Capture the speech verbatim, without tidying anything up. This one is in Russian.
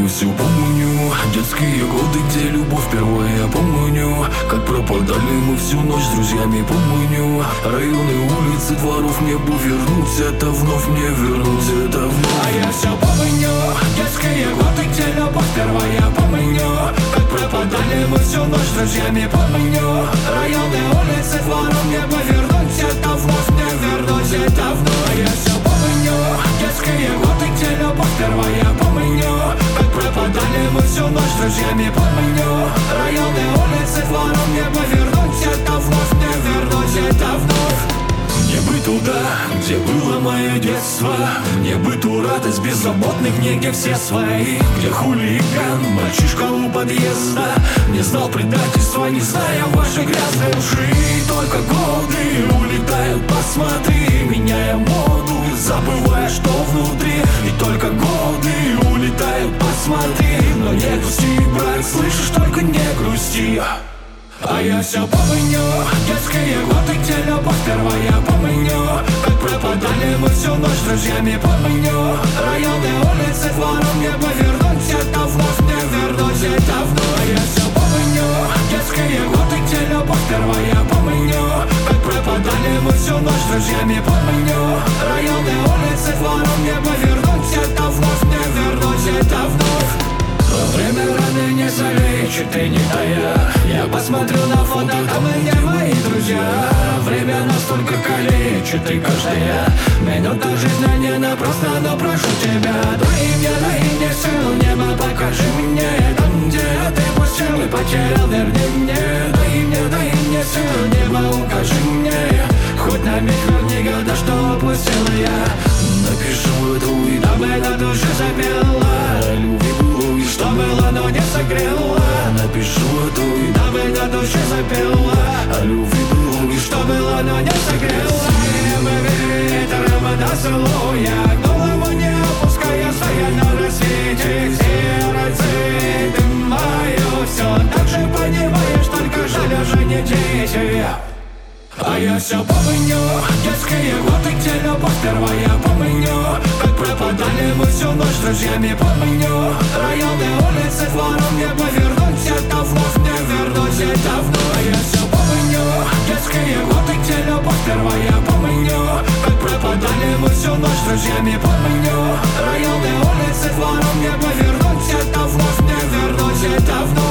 мы все помню. Детские годы, где любовь впервые я помню. Как пропадали мы всю ночь с друзьями, помню. Районы, улицы, дворов, небу вернуть. Это вновь не вернуть, это вновь. А я все помню. Детские годы, где любовь впервые я помню. Как пропадали мы всю ночь с друзьями, помню. Районы, улицы, дворов, небу вернуть. Это вновь не вернуть, это вновь. А я все помню. Детские годы, где любовь впервые я помню. Как пропадали мы всю ночь с друзьями, помню. Районы, улицы, двором небо вернуть. Это вновь не вернуть, это вновь. Мне бы туда, где было мое детство. Мне бы ту радость беззаботных дней, где все свои. Где хулиган, мальчишка у подъезда не знал предательства, не зная вашей грязной лжи. Только годы улетают, посмотри, меняя моду, забывая, что внутри. И только годы улетают, посмотри. Но не грусти, брат, слышишь, только не грусти. А я все помню. Детские годы, где любовь впервые я помню. Как пропадали мы всю ночь с друзьями, помню. Районы, улицы, двором небо вернуть. Это вновь не вернуть, это вновь. А я все помню. Детские годы, где любовь впервые я помню. Как пропадали мы всю ночь с друзьями, помню. Районы, улицы, двором небо вернуть. Это вновь не вернуть, это вновь. Время раны не залечит, и не тая. Я посмотрю на фото, там и не мои друзья. Время настолько калечит, и каждая минута жизни не напрасно. Но прошу тебя, дай мне, дай мне силу, небо покажи мне. Там, где ты пустил и потерял, верни мне. Дай мне, дай мне силу, небо укажи мне. Хоть на миг верни года, что упустил я. Напишу эту и дабы на душе запела. Любви было, что было, но не согрела. Напишу эту и дабы на душе запела. А любви было, и что было, но не согрела. Ветром поцелуя, голову не опуская, стоя на рассвете. Сердце, ты мое все, так же понимаешь, только жаль уже не дети. А я все помню. Детские годы, где любовь впервые я помню. Как пропадали мы всю ночь с друзьями, помню. Районы, улицы, двором небо вернуть. Это вновь не вернуть, это вновь. А я все помню. Детские годы, где любовь впервые я помню. Как пропадали мы всю ночь с друзьями, помню. Районы, улицы, двором небо вернуть. Это вновь не вернуть, это вновь.